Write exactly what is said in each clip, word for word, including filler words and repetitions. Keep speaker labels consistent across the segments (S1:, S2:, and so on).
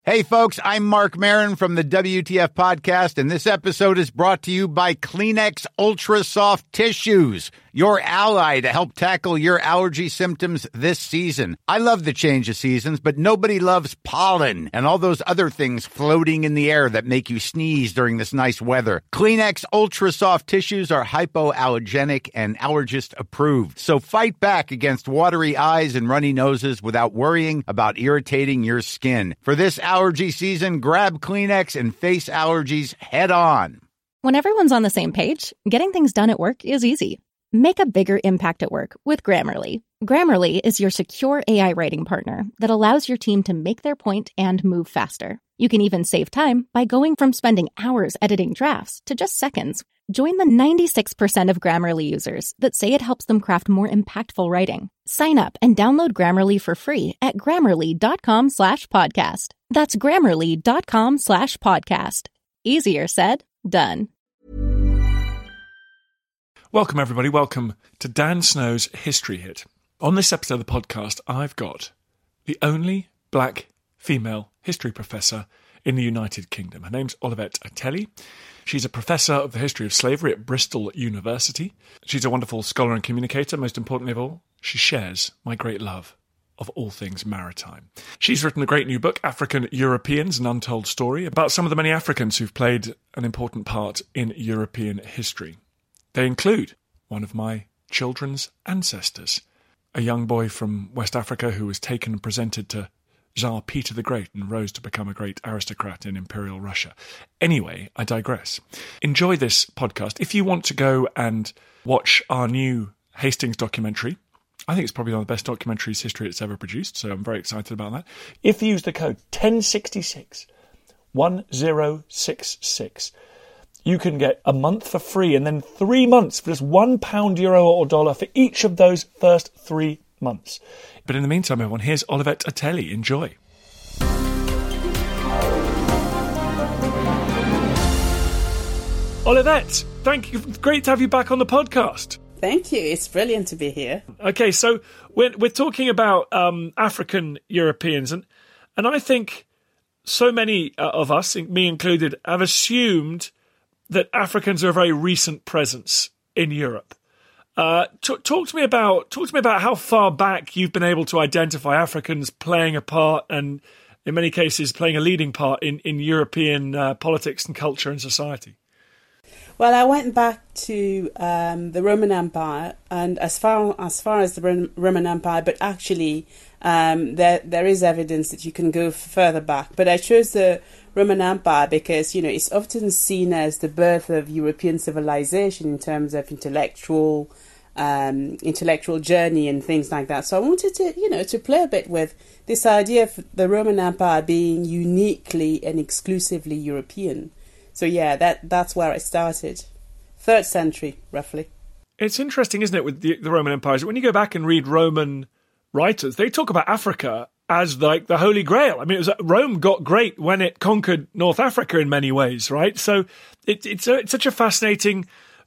S1: Hey, folks, I'm Mark Maron from the W T F Podcast, and this episode is brought to you by Kleenex Ultra Soft Tissues, your ally to help tackle your allergy symptoms this season. I love the change of seasons, but nobody loves pollen and all those other things floating in the air that make you sneeze during this nice weather. Kleenex Ultra Soft Tissues are hypoallergenic and allergist approved, so fight back against watery eyes and runny noses without worrying about irritating your skin. For this allergy season, grab Kleenex and face allergies head on.
S2: When everyone's on the same page, getting things done at work is easy. Make a bigger impact at work with Grammarly. Grammarly is your secure A I writing partner that allows your team to make their point and move faster. You can even save time by going from spending hours editing drafts to just seconds. Join the ninety-six percent of Grammarly users that say it helps them craft more impactful writing. Sign up and download Grammarly for free at grammarly.com slash podcast. That's grammarly.com slash podcast. Easier said, done.
S3: Welcome, everybody. Welcome to Dan Snow's History Hit. On this episode of the podcast, I've got the only black female history professor in the United Kingdom. Her name's Olivette Ateli. She's a professor of the history of slavery at Bristol University. She's a wonderful scholar and communicator. Most importantly of all, she shares my great love of all things maritime. She's written a great new book, African Europeans, An Untold Story, about some of the many Africans who've played an important part in European history. They include one of my children's ancestors, a young boy from West Africa who was taken and presented to Tsar Peter the Great and rose to become a great aristocrat in Imperial Russia. Anyway, I digress. Enjoy this podcast. If you want to go and watch our new Hastings documentary, I think it's probably one of the best documentaries history it's ever produced, so I'm very excited about that. If you use the code ten sixty-six, one zero six six, you can get a month for free and then three months for just one pound, euro or dollar for each of those first three months. But in the meantime, everyone, here's Olivette Ateli. Enjoy. Olivette, thank you. Great to have you back on the podcast.
S4: Thank you. It's brilliant to be here.
S3: Okay, so we're we're talking about um, African Europeans, and and I think so many uh, of us, me included, have assumed that Africans are a very recent presence in Europe. Uh, t- talk to me about talk to me about how far back you've been able to identify Africans playing a part, and in many cases playing a leading part in in European uh, politics and culture and society.
S4: Well, I went back to um, the Roman Empire, and as far as far as the Roman Empire, but actually um, there there is evidence that you can go further back. But I chose the Roman Empire because, you know, it's often seen as the birth of European civilization in terms of intellectual um, intellectual journey and things like that. So I wanted to, you know, to play a bit with this idea of the Roman Empire being uniquely and exclusively European. So yeah, that that's where I started. Third century, roughly.
S3: It's interesting, isn't it, with the, the Roman Empire? When you go back and read Roman writers, they talk about Africa as like the Holy Grail. I mean, it was, Rome got great when it conquered North Africa in many ways, right? So it, it's, a, it's such a fascinating...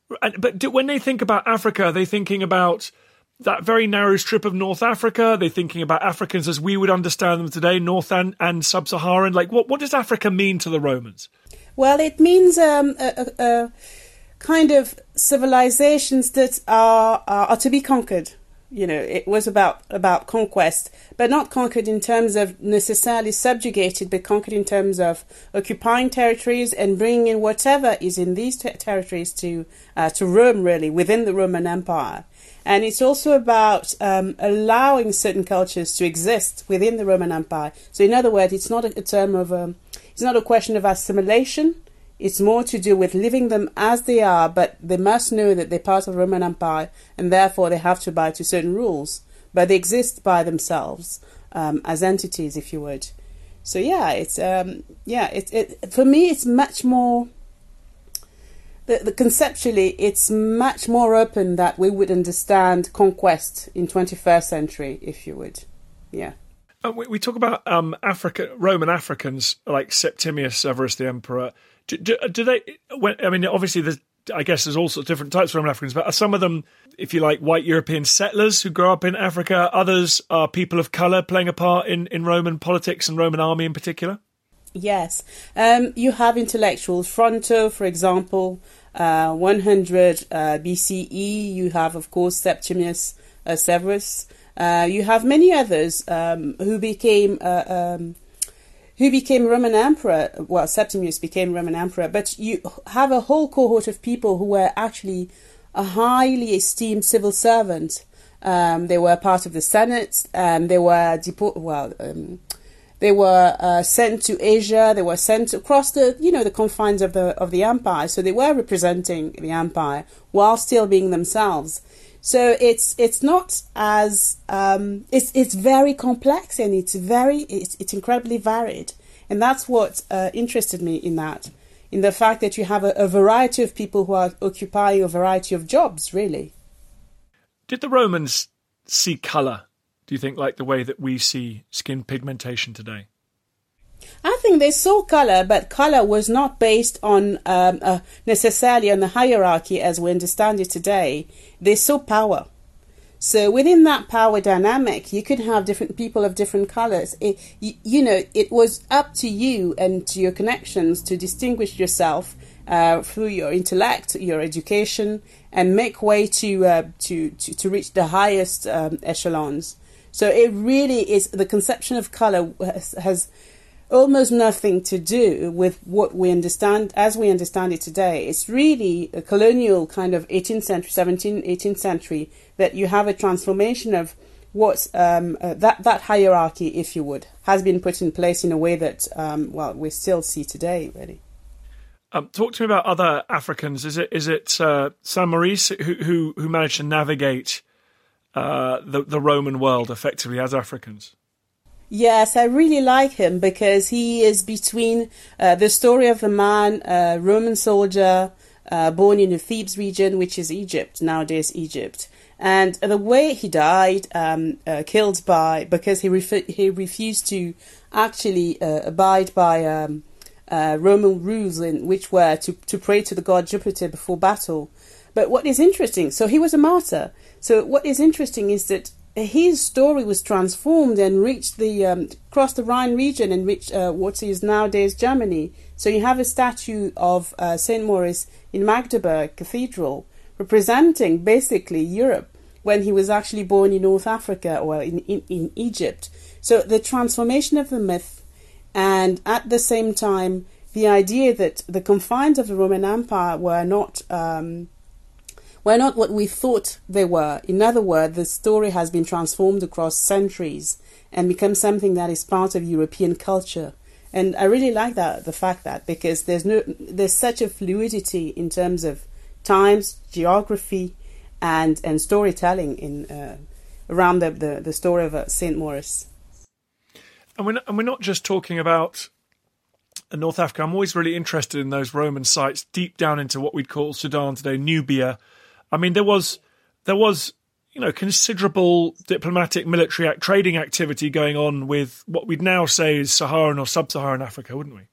S3: But do, when they think about Africa, are they thinking about that very narrow strip of North Africa? Are they thinking about Africans as we would understand them today, North and, and Sub-Saharan? Like, what, what does Africa mean to the Romans?
S4: Well, it means um, a, a, a kind of civilizations that are, are are to be conquered. You know, it was about about conquest, but not conquered in terms of necessarily subjugated, but conquered in terms of occupying territories and bringing in whatever is in these ter- territories to uh, to Rome, really, within the Roman Empire. And it's also about um, allowing certain cultures to exist within the Roman Empire. So, in other words, it's not a, a term of um, it's not a question of assimilation. It's more to do with living them as they are, but they must know that they're part of the Roman Empire, and therefore they have to abide to certain rules. But they exist by themselves um, as entities, if you would. So yeah, it's um, yeah, it it for me it's much more. The, the conceptually, it's much more open that we would understand conquest in twenty-first century, if you would, yeah.
S3: Uh, we, we talk about um, Africa, Roman Africans like Septimius Severus the Emperor. Do, do, do they? When, I mean, obviously, there's, I guess there's all sorts of different types of Roman Africans, but are some of them, if you like, white European settlers who grow up in Africa? Others are people of colour playing a part in, in Roman politics and Roman army in particular?
S4: Yes. Um, you have intellectuals. Fronto, for example, uh, one hundred uh, B C E. You have, of course, Septimius uh, Severus. Uh, you have many others um, who became uh, um, who became Roman emperor. Well, Septimius became Roman emperor, but you have a whole cohort of people who were actually a highly esteemed civil servant. Um, they were part of the Senate, and they were depo- well, um, they were uh, sent to Asia. They were sent across the, you know, the confines of the of the empire. So they were representing the empire while still being themselves. So it's it's not as um, it's it's very complex, and it's very it's it's incredibly varied, and that's what uh, interested me in that, in the fact that you have a, a variety of people who are occupying a variety of jobs. Really,
S3: did the Romans see colour? Do you think like the way that we see skin pigmentation today?
S4: I think they saw colour, but colour was not based on um, uh, necessarily on the hierarchy as we understand it today. They saw power. So within that power dynamic, you could have different people of different colours. It, you, you know, it was up to you and to your connections to distinguish yourself uh, through your intellect, your education, and make way to uh, to, to to reach the highest um, echelons. So it really is, the conception of colour has, has almost nothing to do with what we understand as we understand it today. It's really a colonial kind of eighteenth century, seventeenth, eighteenth century, that you have a transformation of what um, uh, that that hierarchy, if you would, has been put in place in a way that um, well we still see today. Really.
S3: Um, talk to me about other Africans. Is it is it uh, Saint Maurice who, who who managed to navigate uh, the the Roman world effectively as Africans?
S4: Yes, I really like him because he is between uh, the story of a man, a Roman soldier, uh, born in the Thebes region, which is Egypt, nowadays Egypt, and the way he died, um, uh, killed by, because he ref- he refused to actually uh, abide by um, uh, Roman rules, in which were to, to pray to the god Jupiter before battle. But what is interesting, so he was a martyr. So what is interesting is that his story was transformed and reached the um, crossed the Rhine region and reached uh, what is nowadays Germany. So you have a statue of uh, Saint Maurice in Magdeburg Cathedral, representing basically Europe when he was actually born in North Africa or in, in, in Egypt. So the transformation of the myth, and at the same time the idea that the confines of the Roman Empire were not um, were not what we thought they were. In other words, the story has been transformed across centuries and become something that is part of European culture. And I really like that, the fact that, because there's no there's such a fluidity in terms of times, geography, and and storytelling in uh, around the, the the story of uh, Saint Maurice.
S3: And we're not, and we're not just talking about North Africa. I'm always really interested in those Roman sites deep down into what we'd call Sudan today, Nubia. I mean, there was there was you know considerable diplomatic, military, act, trading activity going on with what we'd now say is Saharan or sub-Saharan Africa, wouldn't we?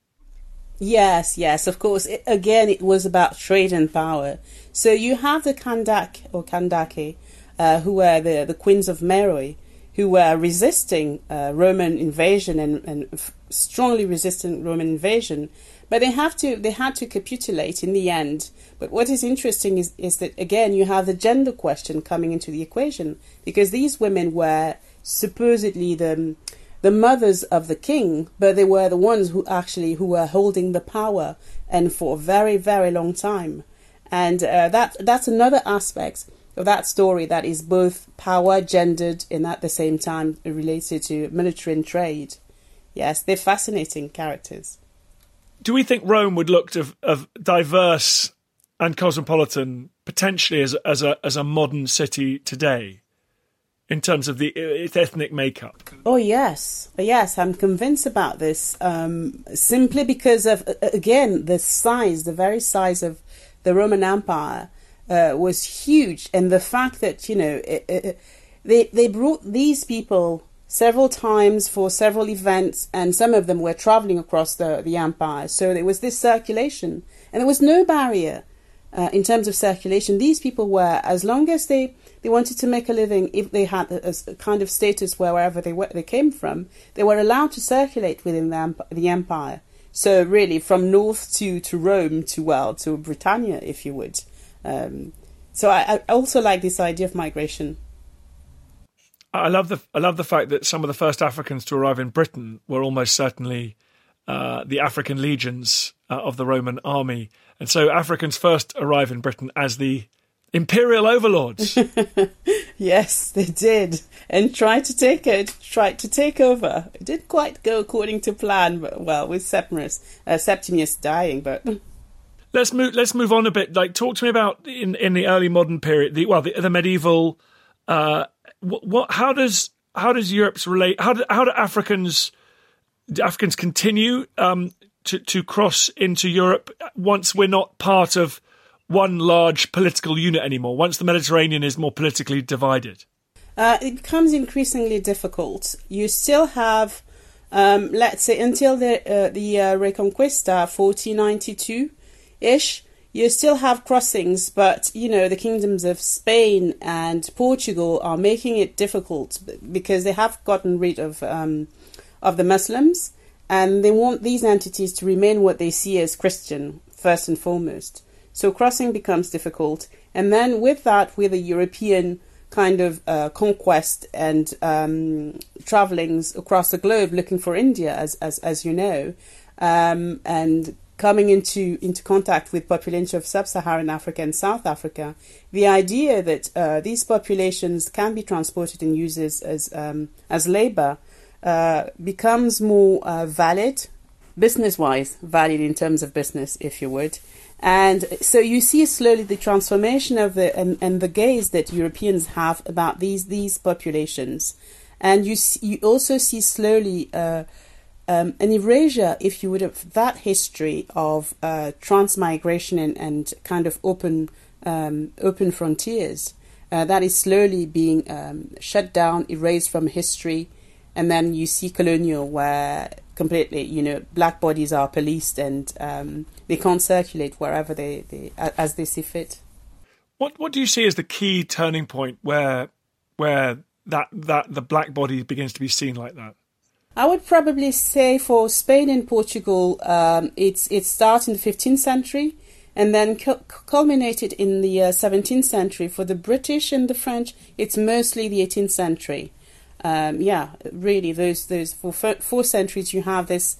S4: Yes, yes, of course. It, again, it was about trade and power. So you have the Kandak or Kandake, uh, who were the, the queens of Meroe, who were resisting uh, Roman invasion and, and f- strongly resisting Roman invasion. But they have to they had to capitulate in the end. But what is interesting is, is that, again, you have the gender question coming into the equation, because these women were supposedly the the mothers of the king, but they were the ones who actually who were holding the power, and for a very, very long time. And uh, that that's another aspect of that story that is both power, gendered, and at the same time related to military and trade. Yes, they're fascinating characters.
S3: Do we think Rome would look of, of diverse and cosmopolitan potentially as as a as a modern city today, in terms of the its ethnic makeup? Oh
S4: yes, yes, I'm convinced about this. Um, simply because of again the size, the very size of the Roman Empire uh, was huge, and the fact that you know it, it, they they brought these people several times for several events, and some of them were traveling across the, the empire. So there was this circulation, and there was no barrier uh, in terms of circulation. These people were, as long as they, they wanted to make a living, if they had a, a kind of status where wherever they were, they came from, they were allowed to circulate within the, the empire. So really, from north to, to Rome to, well, to Britannia, if you would. Um, so I, I also like this idea of migration.
S3: I love the I love the fact that some of the first Africans to arrive in Britain were almost certainly uh, the African legions uh, of the Roman army. And so Africans first arrive in Britain as the imperial overlords.
S4: Yes, they did, and tried to take it, tried to take over. It didn't quite go according to plan, but well, with Septimus, uh, Septimius dying. But
S3: let's move. Let's move on a bit. Like, talk to me about in, in the early modern period. The well, the, the medieval. Uh, what, what? How does how does Europe's relate? How do how do Africans do Africans continue um, to to cross into Europe once we're not part of one large political unit anymore, once the Mediterranean is more politically divided?
S4: Uh, it becomes increasingly difficult. You still have, um, let's say, until the uh, the uh, Reconquista, fourteen ninety-two-ish, you still have crossings, but, you know, the kingdoms of Spain and Portugal are making it difficult because they have gotten rid of um, of the Muslims, and they want these entities to remain what they see as Christian, first and foremost. So crossing becomes difficult. And then with that, with a European kind of uh, conquest and um, travellings across the globe looking for India, as as, as you know, um, and coming into, into contact with populations of sub-Saharan Africa and South Africa, the idea that uh, these populations can be transported and used as, as, um, as labour uh, becomes more uh, valid, business-wise, valid in terms of business, if you would. And so you see slowly the transformation of the and, and the gaze that Europeans have about these these populations, and you see, you also see slowly uh, um, an erasure, if you would, of that history of uh, transmigration and, and kind of open um, open frontiers uh, that is slowly being um, shut down, erased from history, and then you see colonial where completely, you know, black bodies are policed and um, they can't circulate wherever they, they as they see fit.
S3: What what do you see as the key turning point where where that that the black body begins to be seen like that?
S4: I would probably say for Spain and Portugal, um, it's it started in the fifteenth century and then cu- culminated in the uh, seventeenth century. For the British and the French, it's mostly the eighteenth century. Um, yeah, really, those those for f- four centuries you have this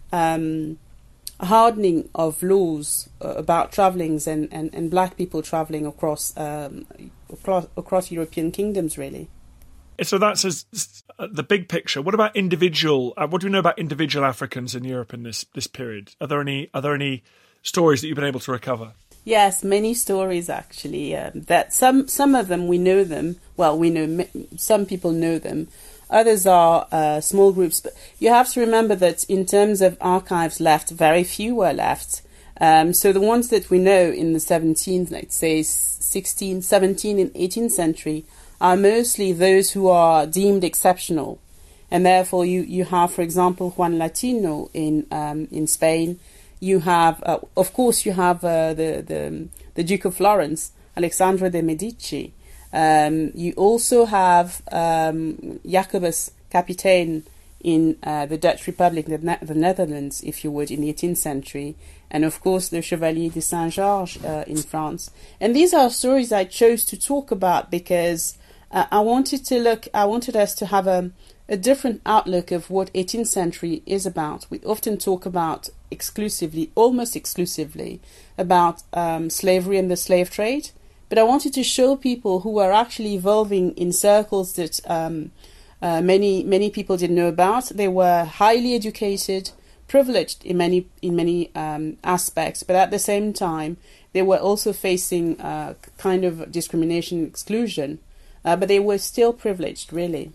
S4: um, hardening of laws uh, about travellings and, and, and black people travelling across, um, across across European kingdoms, really.
S3: So that's as, uh, the big picture. What about individual? Uh, what do we know about individual Africans in Europe in this this period? Are there any are there any stories that you've been able to recover?
S4: Yes, many stories actually. Um, that some some of them we know them. Well, we know some people know them. Others are uh, small groups. But you have to remember that in terms of archives left, very few were left. Um, so the ones that we know in the seventeenth, let's say sixteenth, seventeenth, and eighteenth century are mostly those who are deemed exceptional, and therefore you, you have, for example, Juan Latino in um, in Spain. You have, uh, of course, you have uh, the, the the Duke of Florence, Alessandro de' Medici. Um, you also have um, Jacobus Kapitein in uh, the Dutch Republic, the, ne- the Netherlands, if you would, in the eighteenth century. And, of course, the Chevalier de Saint-Georges uh, in France. And these are stories I chose to talk about because uh, I wanted to look, I wanted us to have a, a different outlook of what eighteenth century is about. We often talk about exclusively, almost exclusively, about um, slavery and the slave trade. But I wanted to show people who are actually evolving in circles that um, uh, many many people didn't know about. They were highly educated, privileged in many in many um, aspects, but at the same time, they were also facing uh, kind of discrimination, exclusion. Uh, but they were still privileged, really.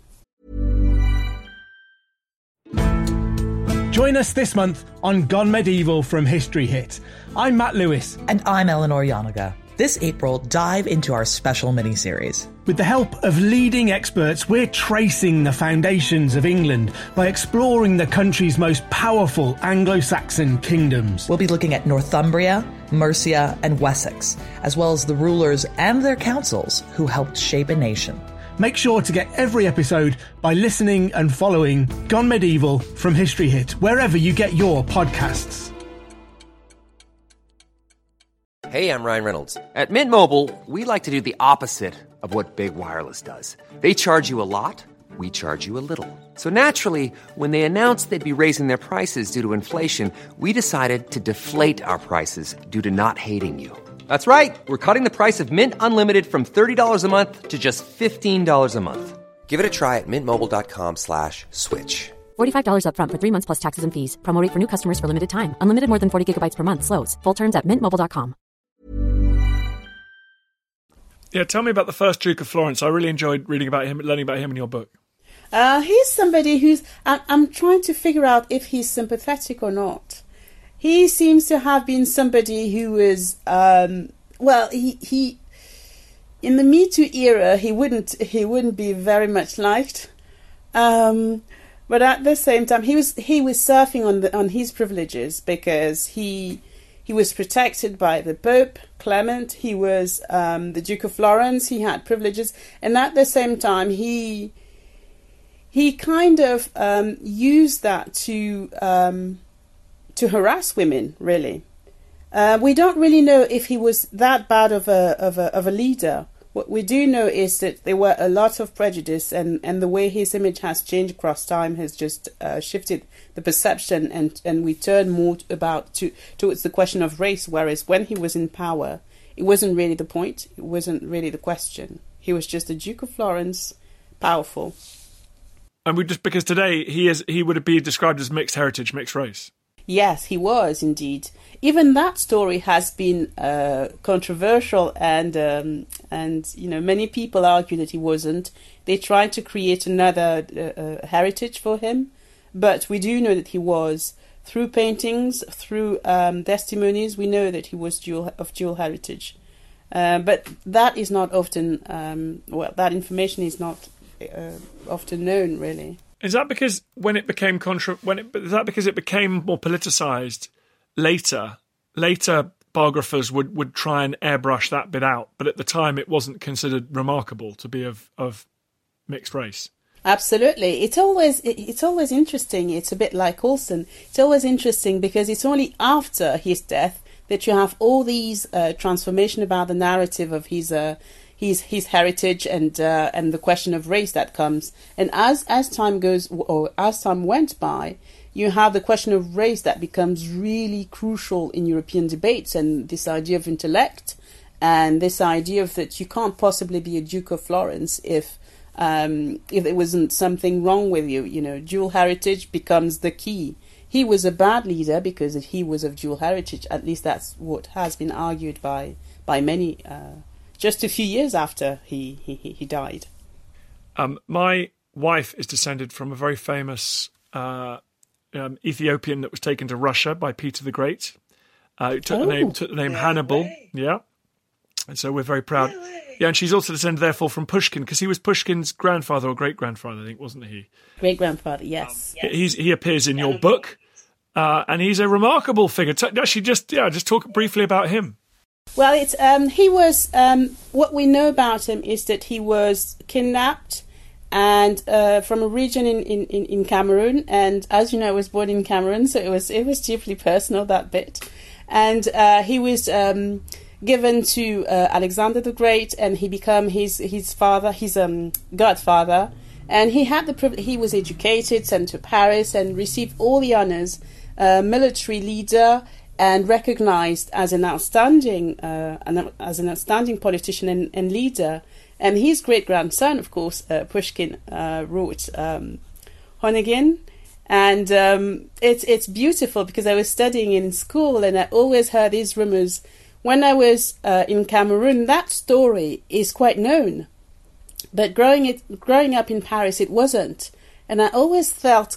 S5: Join us this month on Gone Medieval from History Hit. I'm Matt Lewis.
S6: And I'm Eleanor Yanaga. This April, dive into our special mini-series.
S5: With the help of leading experts, we're tracing the foundations of England by exploring the country's most powerful Anglo-Saxon kingdoms.
S6: We'll be looking at Northumbria, Mercia, and Wessex, as well as the rulers and their councils who helped shape a nation.
S5: Make sure to get every episode by listening and following Gone Medieval from History Hit, wherever you get your podcasts.
S7: Hey, I'm Ryan Reynolds. At Mint Mobile, we like to do the opposite of what Big Wireless does. They charge you a lot, we charge you a little. So naturally, when they announced they'd be raising their prices due to inflation, we decided to deflate our prices due to not hating you. That's right. We're cutting the price of Mint Unlimited from thirty dollars a month to just fifteen dollars a month. Give it a try at mintmobile.com slash switch.
S8: forty-five dollars up front for three months plus taxes and fees. Promo rate for new customers for limited time. Unlimited more than forty gigabytes per month. Slows full terms at mint mobile dot com.
S3: Yeah, tell me about the first Duke of Florence. I really enjoyed reading about him, learning about him in your book.
S4: Uh, he's somebody who's... I'm, I'm trying to figure out if he's sympathetic or not. He seems to have been somebody who was... Um, well, he... he in the Me Too era, he wouldn't he wouldn't be very much liked. Um, but at the same time, he was he was surfing on the on his privileges because he... He was protected by the Pope, Clement. He was um, the Duke of Florence. He had privileges. And at the same time, he he kind of um, used that to um, to harass women, really. Uh, we don't really know if he was that bad of a, of a of a leader. What we do know is that there were a lot of prejudice, and, and the way his image has changed across time has just uh, shifted the perception, and, and we turn more about to towards the question of race, whereas when he was in power, it wasn't really the point, it wasn't really the question. He was just the Duke of Florence, powerful.
S3: And we just because today he is he would be described as mixed heritage, mixed race.
S4: Yes, he was indeed. Even that story has been uh, controversial, and um, and you know many people argue that he wasn't. They tried to create another uh, uh, heritage for him, but we do know that he was. Through paintings, through um, testimonies, we know that he was dual of dual heritage. Uh, but that is not often um, well. That information is not uh, often known, really.
S3: Is that because when it became contra- when it, is that because it became more politicized later? Later biographers would, would try and airbrush that bit out, but at the time it wasn't considered remarkable to be of, of mixed race.
S4: Absolutely, it's always it, it's always interesting. It's a bit like Olsen. It's always interesting because it's only after his death that you have all these uh, transformation about the narrative of his. Uh, His his heritage and uh, and the question of race that comes, and as as time goes or as time went by, you have the question of race that becomes really crucial in European debates, and this idea of intellect, and this idea of that you can't possibly be a Duke of Florence if um, if there wasn't something wrong with you. You know, dual heritage becomes the key. He was a bad leader because if he was of dual heritage. At least that's what has been argued by by many. Uh, Just a few years after he, he, he died.
S3: Um, my wife is descended from a very famous uh, um, Ethiopian that was taken to Russia by Peter the Great. Uh, it took
S4: oh,
S3: the name, took the name Hannibal. Way. Yeah. And so we're very proud. Yeah, and she's also descended, therefore, from Pushkin, because he was Pushkin's grandfather or great-grandfather, I think, wasn't he?
S4: Great-grandfather, yes.
S3: Um, yes. He's, he appears in your book, uh, and he's a remarkable figure. Actually, just yeah, just talk briefly about him.
S4: Well, it's um, he was. Um, what we know about him is that he was kidnapped, and uh, from a region in, in, in Cameroon. And as you know, I was born in Cameroon, so it was it was deeply personal, that bit. And uh, he was um, given to uh, Alexander the Great, and he became his his father, his um, godfather. And he had the privilege. He was educated, sent to Paris, and received all the honors. Uh, military leader. And recognized as an outstanding, uh, an, as an outstanding politician and, and leader. And his great grandson, of course, uh, Pushkin, uh, wrote um, Onegin, and um, it's it's beautiful because I was studying in school, and I always heard these rumors. When I was uh, in Cameroon, that story is quite known, but growing it growing up in Paris, it wasn't, and I always felt.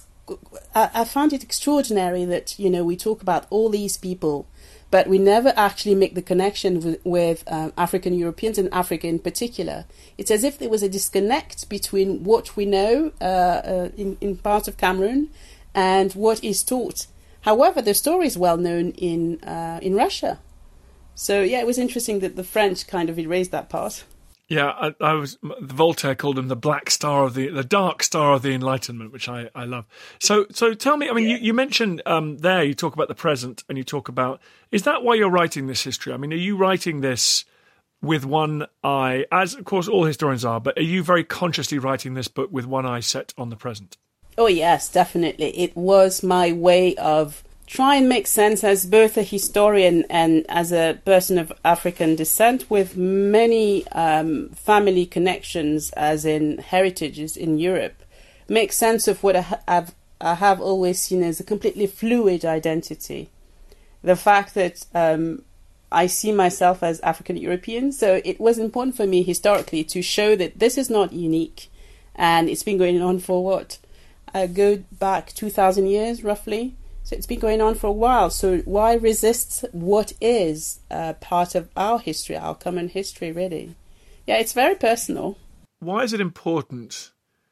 S4: I found it extraordinary that, you know, we talk about all these people, but we never actually make the connection with, with um, African Europeans and Africa in particular. It's as if there was a disconnect between what we know uh, uh, in, in parts of Cameroon and what is taught. However, the story is well known in uh, in Russia. So, yeah, it was interesting that the French kind of erased that part.
S3: Yeah, I, I was. Voltaire called him the black star of the, the dark star of the Enlightenment, which I, I love. So, so tell me. I mean, yeah. you, you mentioned um, there. You talk about the present, and you talk about. Is that why you're writing this history? I mean, are you writing this with one eye, as of course all historians are, but are you very consciously writing this book with one eye set on the present?
S4: Oh yes, definitely. It was my way of try and make sense as both a historian and as a person of African descent with many um, family connections, as in heritages in Europe, make sense of what I have, I have always seen as a completely fluid identity. The fact that um, I see myself as African European, so it was important for me historically to show that this is not unique, and it's been going on for what? I go back two thousand years roughly. So it's been going on for a while. So why resist what is uh, part of our history, our common history, really? Yeah, it's very personal.
S3: Why is it important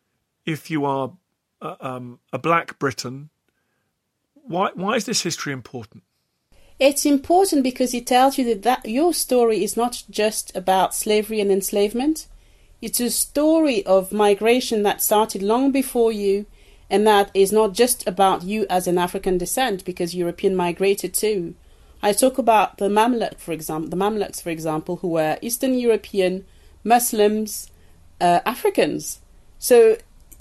S3: if you are uh, um, a black Briton? Why why is this history important?
S4: It's important because it tells you that, that your story is not just about slavery and enslavement. It's a story of migration that started long before you, and that is not just about you as an African descent, because European migrated too. I talk about the Mamluk, for example, the Mamluks, for example, who were Eastern European, Muslims, uh, Africans. So,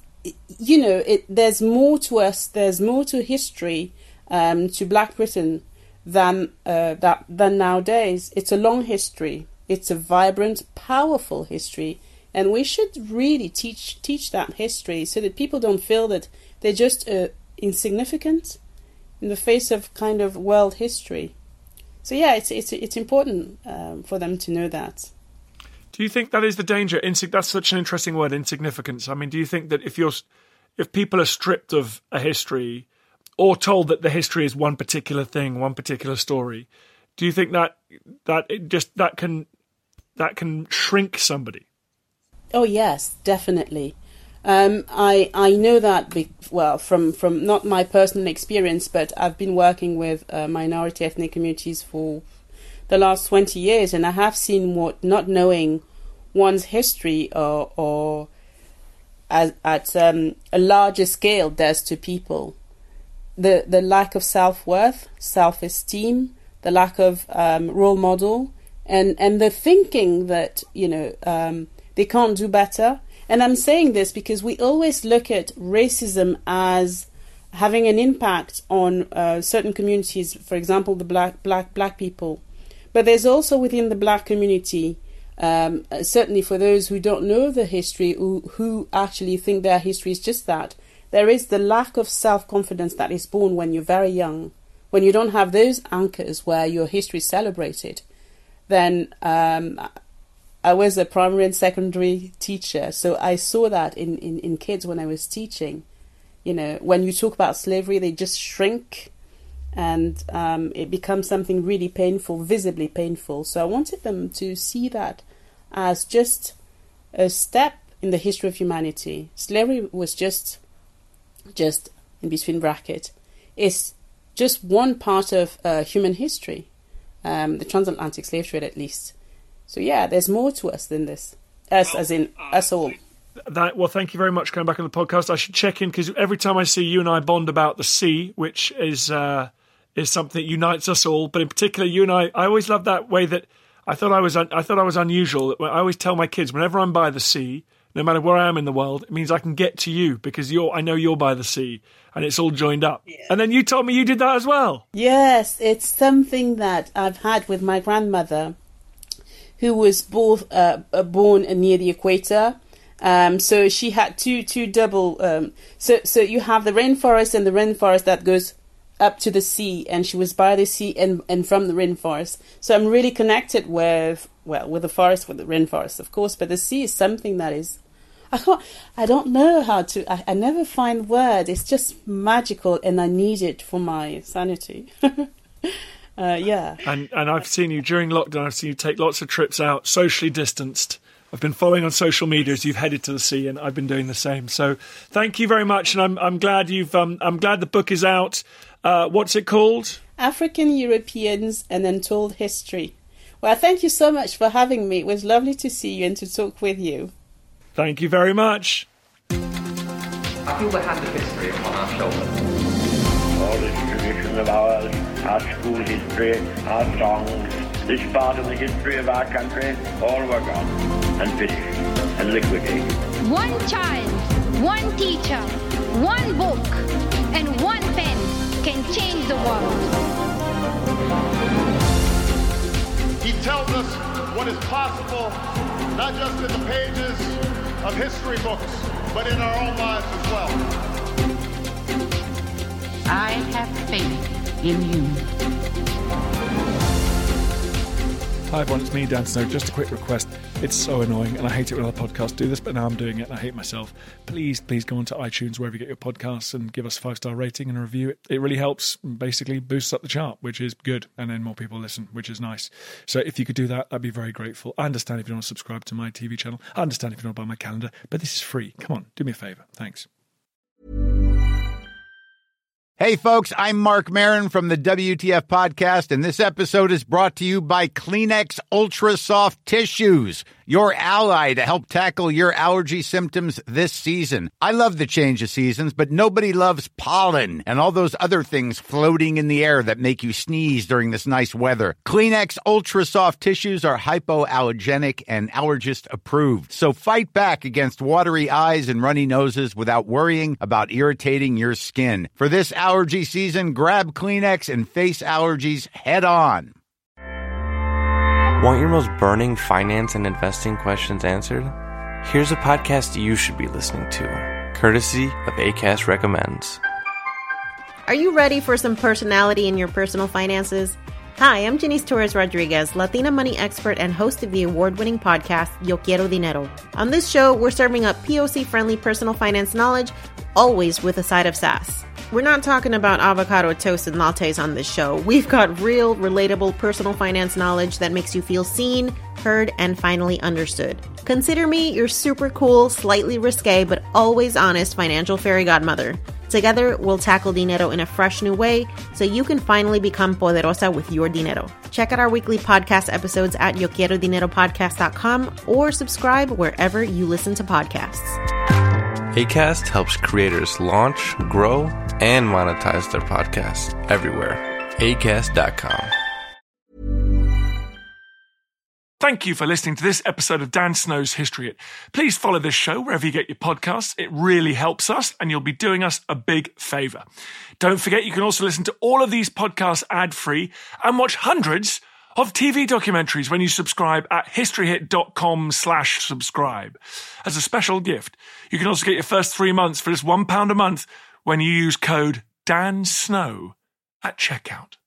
S4: you know, it, there's more to us, there's more to history, um, to Black Britain than uh, that than nowadays. It's a long history. It's a vibrant, powerful history. And we should really teach teach that history so that people don't feel that they're just uh, insignificant in the face of kind of world history. So yeah, it's it's it's important um, for them to know that.
S3: Do you think that is the danger? Insig- that's such an interesting word, insignificance. I mean, do you think that if you're if people are stripped of a history or told that the history is one particular thing, one particular story, do you think that that it just that can that can shrink somebody?
S4: Oh yes, definitely. Um, I I know that be, well from, from not my personal experience, but I've been working with uh, minority ethnic communities for the last twenty years, and I have seen what not knowing one's history or or as, at um, a larger scale does to people. The the lack of self-worth, self-esteem, the lack of um, role model, and and the thinking that you know. Um, They can't do better. And I'm saying this because we always look at racism as having an impact on uh, certain communities, for example, the black black black people. But there's also within the black community, um, certainly for those who don't know the history, who, who actually think their history is just that, there is the lack of self-confidence that is born when you're very young. When you don't have those anchors where your history is celebrated, then... Um, I was a primary and secondary teacher, so I saw that in, in, in kids when I was teaching. You know, when you talk about slavery, they just shrink, and um, it becomes something really painful, visibly painful. So I wanted them to see that as just a step in the history of humanity. Slavery was just, just in between bracket, it's just one part of uh, human history, um, the transatlantic slave trade at least. So yeah, there's more to us than this. Us, as in us all.
S3: That, well, thank you very much for coming back on the podcast. I should check in because every time I see you and I bond about the sea, which is uh, is something that unites us all. But in particular, you and I, I always love that way that I thought I was. I thought I was unusual. I always tell my kids whenever I'm by the sea, no matter where I am in the world, it means I can get to you because you're. I know you're by the sea, and it's all joined up. Yeah. And then you told me you did that as well.
S4: Yes, it's something that I've had with my grandmother, who was both uh, born near the equator. Um, so she had two two double. Um, so so you have the rainforest and the rainforest that goes up to the sea, and she was by the sea and, and from the rainforest. So I'm really connected with well with the forest, with the rainforest, of course. But the sea is something that is, I can't, I don't know how to. I, I never find words. It's just magical, and I need it for my sanity. Uh, yeah.
S3: And and I've seen you during lockdown, I've seen you take lots of trips out, socially distanced. I've been following on social media as you've headed to the sea, and I've been doing the same. So thank you very much, and I'm I'm glad you've um, I'm glad the book is out. Uh, what's it called?
S4: African Europeans: An Untold History. Well, thank you so much for having me. It was lovely to see you and to talk with you.
S3: Thank you very much.
S7: I feel the hand of history upon our shoulders.
S9: All this tradition of ours, our school history, our songs, this part of the history of our country, all were gone and finished and liquidated.
S10: One child, one teacher, one book, and one pen can change the world.
S11: He tells us what is possible, not just in the pages of history books, but in our own lives as well.
S12: I have faith in you.
S3: Hi everyone, it's me, Dan Snow. Just a quick request. It's so annoying and I hate it when other podcasts do this, but now I'm doing it and I hate myself. Please, please go onto iTunes, wherever you get your podcasts, and give us a five-star rating and a review. It, it really helps, basically boosts up the chart, which is good, and then more people listen, which is nice. So if you could do that, I'd be very grateful. I understand if you don't want to subscribe to my T V channel. I understand if you don't buy my calendar, but this is free. Come on, do me a favour. Thanks.
S1: Hey folks, I'm Mark Maron from the W T F podcast, and this episode is brought to you by Kleenex Ultra Soft Tissues, your ally to help tackle your allergy symptoms this season. I love the change of seasons, but nobody loves pollen and all those other things floating in the air that make you sneeze during this nice weather. Kleenex Ultra Soft Tissues are hypoallergenic and allergist approved, so fight back against watery eyes and runny noses without worrying about irritating your skin. For this allergy season, grab Kleenex and face allergies head on.
S13: Want your most burning finance and investing questions answered? Here's a podcast you should be listening to, courtesy of Acast Recommends.
S14: Are you ready for some personality in your personal finances? Hi, I'm Janice Torres Rodriguez, Latina money expert and host of the award-winning podcast, Yo Quiero Dinero. On this show, we're serving up P O C-friendly personal finance knowledge, always with a side of sass. We're not talking about avocado toast and lattes on this show. We've got real, relatable personal finance knowledge that makes you feel seen, heard, and finally understood. Consider me your super cool, slightly risque, but always honest financial fairy godmother. Together, we'll tackle dinero in a fresh new way so you can finally become poderosa with your dinero. Check out our weekly podcast episodes at yo quiero dinero podcast dot com or subscribe wherever you listen to podcasts.
S13: Acast helps creators launch, grow, and monetize their podcasts everywhere. acast dot com.
S3: Thank you for listening to this episode of Dan Snow's History Hit. Please follow this show wherever you get your podcasts. It really helps us, and you'll be doing us a big favour. Don't forget, you can also listen to all of these podcasts ad-free and watch hundreds of T V documentaries when you subscribe at historyhit.com slash subscribe. As a special gift, you can also get your first three months for just one pound a month when you use code DANSNOW at checkout.